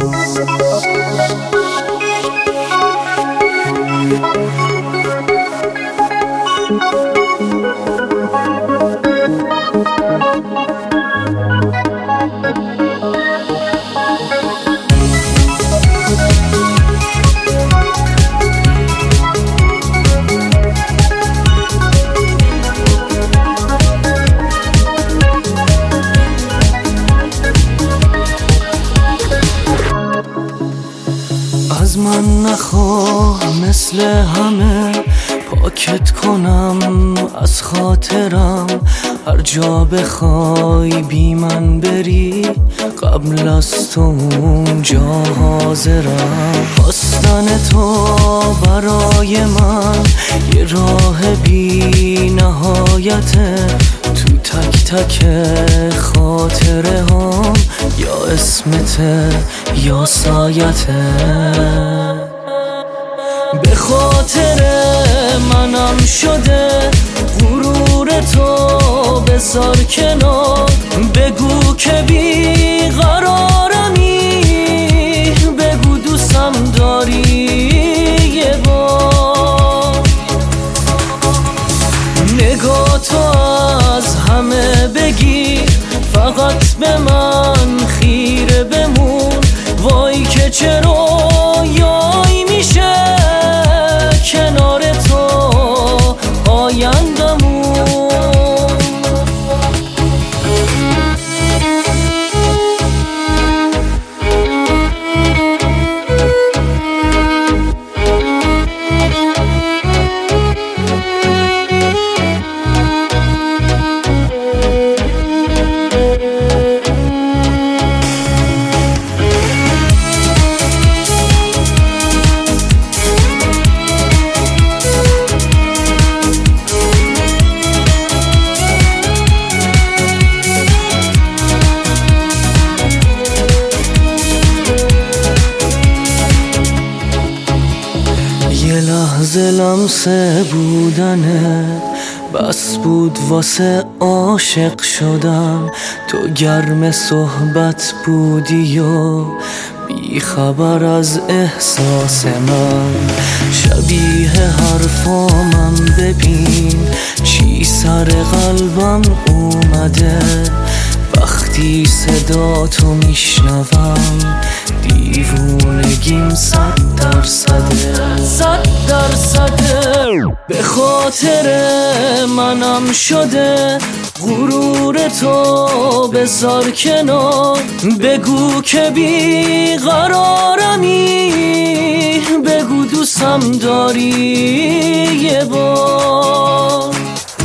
از من نخواه مثل همه پاکت کنم از خاطرم، هر جا بخوای بی من بری قبل از تو اونجا حاضرم. خواستن تو برای من یه راه بی نهایته، تو تک تک خاطره هم یا اسمته یا سایته. به خاطر منم شده غرور تو بذار کنار، بگو که بی قرارمی، بگو دوستم داری یه بار. نگاه تو از همه بگیر، فقط به من خیره بمون، وای که چرا یای میشه کنار تو آیندمون. یه لحظه لمسه بودنه بس بود واسه عاشق شدم، تو گرم صحبت بودی و بی خبر از احساس من. شبیه حرفامم ببین چی سر قلبم اومده، وقتی صدا تو میشنوم دیوونگیم 100%. به خاطر منم شده غرور تو بذار کنار، بگو که بی قرارمی، بگو دوستم داری یه بار.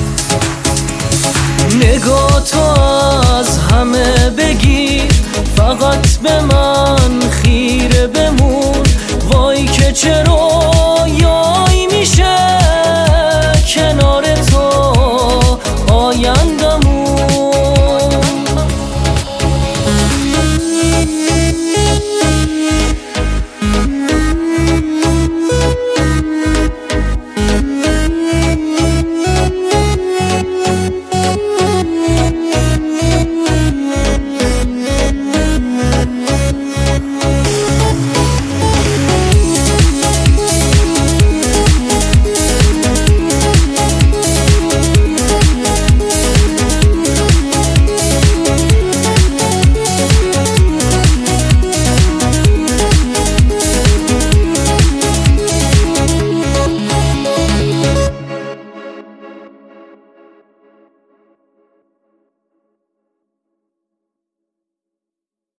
نگاه تو از همه بگیر، فقط به من خیره بمون، وای که چرا